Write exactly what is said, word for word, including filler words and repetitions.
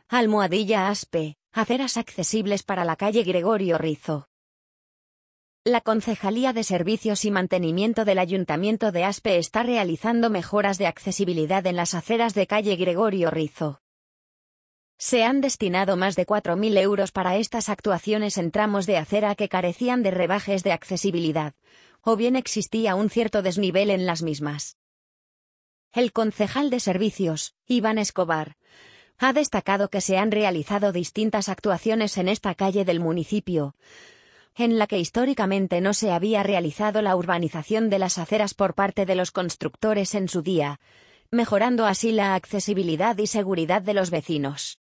Almohadilla Aspe, aceras accesibles para la calle Gregorio Rizo. La Concejalía de Servicios y Mantenimiento del Ayuntamiento de Aspe está realizando mejoras de accesibilidad en las aceras de calle Gregorio Rizo. Se han destinado más de cuatro mil euros para estas actuaciones en tramos de acera que carecían de rebajes de accesibilidad, o bien existía un cierto desnivel en las mismas. El concejal de Servicios, Iván Escobar, ha destacado que se han realizado distintas actuaciones en esta calle del municipio, en la que históricamente no se había realizado la urbanización de las aceras por parte de los constructores en su día, mejorando así la accesibilidad y seguridad de los vecinos.